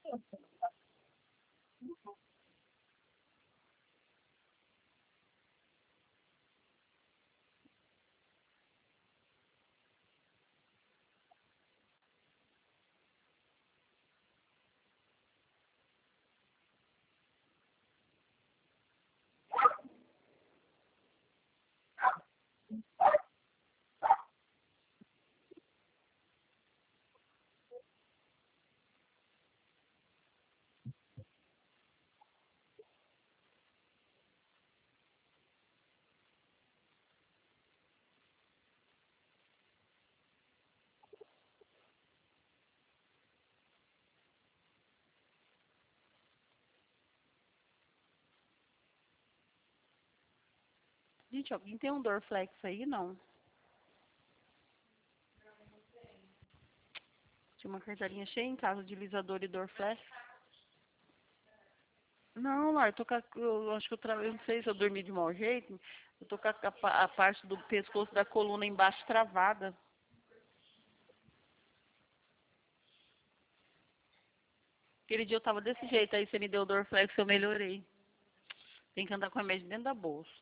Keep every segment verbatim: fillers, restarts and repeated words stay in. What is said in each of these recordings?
Gente, alguém tem um Dorflex aí? Não. Tinha uma carteirinha cheia em casa de alisador e Dorflex. Não, Lar, eu tô com a, eu acho que eu, tra... eu não sei se eu dormi de mau jeito. Eu tô com a, a, a parte do pescoço da coluna embaixo travada. Aquele dia eu tava desse jeito, aí você me deu o Dorflex, eu melhorei. Tem que andar com a remédio dentro da bolsa.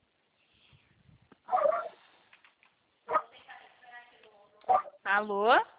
Alô?